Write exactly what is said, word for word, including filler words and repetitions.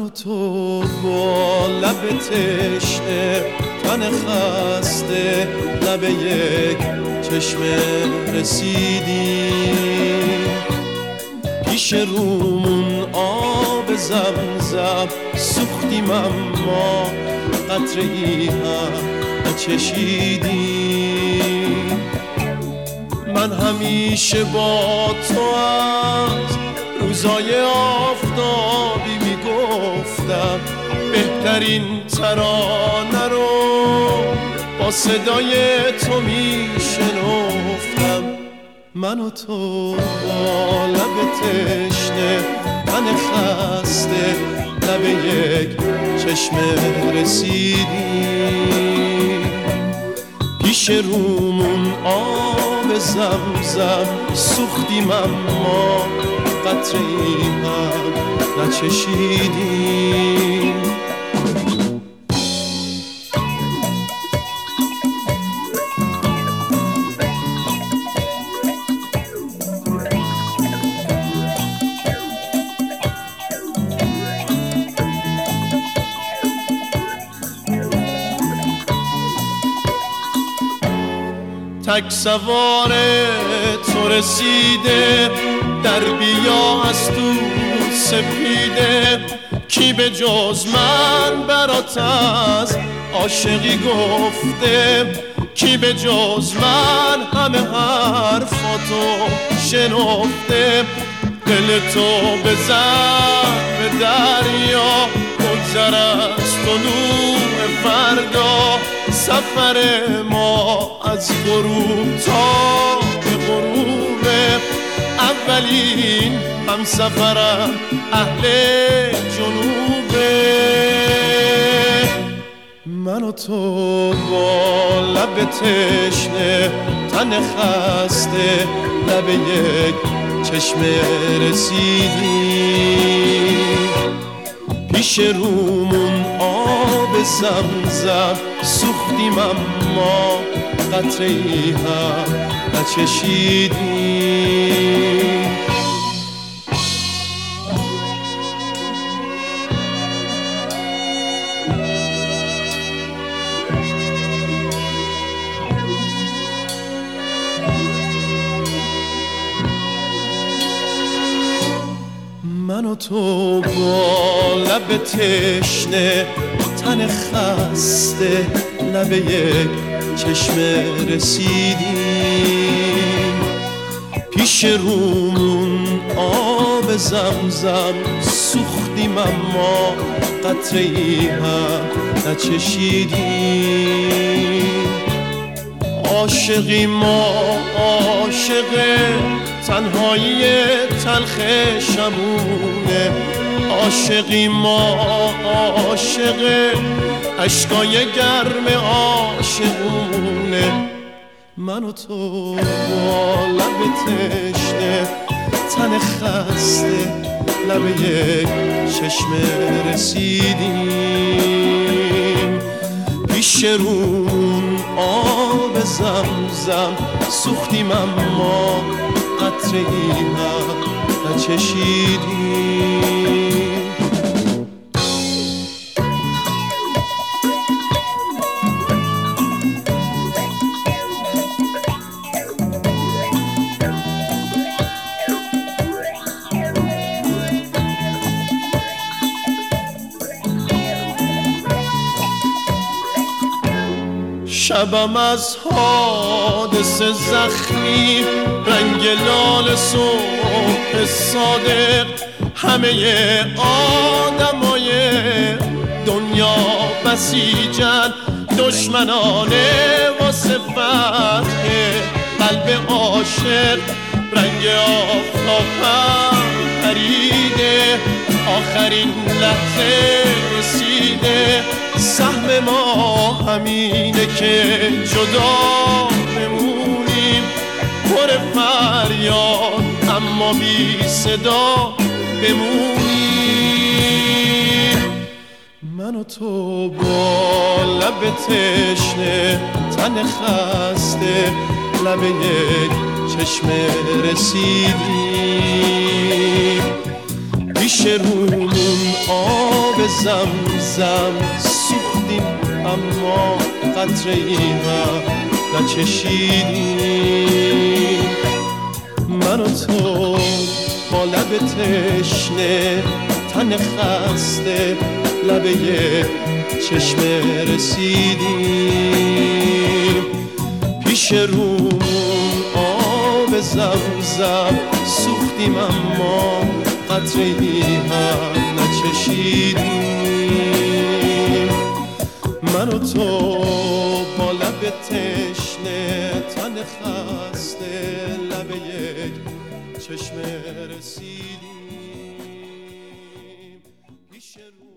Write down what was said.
و تو با لب تشنه، تن خسته، لب یک چشمه رسیدیم. پیش رومون آب زمزم سوختیم اما قطره ای هم نچشیدیم. من همیشه با تو از روزای آفتابی میگفتم بهترین ترانه رو با صدای تو میشنفتم. من و تو با لب تشنه، تن خسته، لب یک چشمه رسیدیم. پیش رومون آب زمزم سوختیم اما قطره ای هم نچشیدیم. تک سوار تو رسیده، در بیا از تو سپیده. کی به جز من برات از عاشقی گفته؟ کی به جز من همه حرفاتو شنفته؟ دل تو بزن به دریا، بگذر از طلوع فردا. سفر ما از غروب تا به غروبه، اولین همسفرم اهل جنوبه. من و تو با لب تشنه، تن خسته، لب یک چشمه رسیدیم. پیش رومون آب زمزم سوختیم اما قطره ای هم نچشیدیم. من و تو با لب تشنه، تن خسته، لب یک چشمه رسیدیم. پیش رومون آب زمزم سوختیم اما قطره ای هم نچشیدیم. عاشقی ما عاشق تنهایی تلخ شمونه، عاشقی ما عاشق اشکای گرم عاشقونه. من و تو با لب تشنه، تن خسته، لب یک چشمه رسیدیم. پیش رومون آب زمزم سوختیم اما قطره ای هم نچشیدیم. شبم از حادثه زخمی، رنگ لال صبح صادق. همه آدمای دنیا بسیجن، دشمنان واسه فتح قلب عاشق. رنگ آفتابم پریده، آخرین لحظه رسیده. سهم ما همینه که جدا بمونیم، پر فریاد اما بی صدا بمونیم. من و تو با لب تشنه، تن خسته، لب یک چشمه رسیدیم. پیش رومون آب زمزم سوختیم اما قطره ای هم نچشیدیم. من و تو با لب تشنه تن خسته لب یک چشمه رسیدیم. پیش رومون آب زمزم سوختیم اما قطره ای هم نچشیدیم. من و تو با لب تشنه تن خسته لب یک چشمه رسیدیم. پیش رو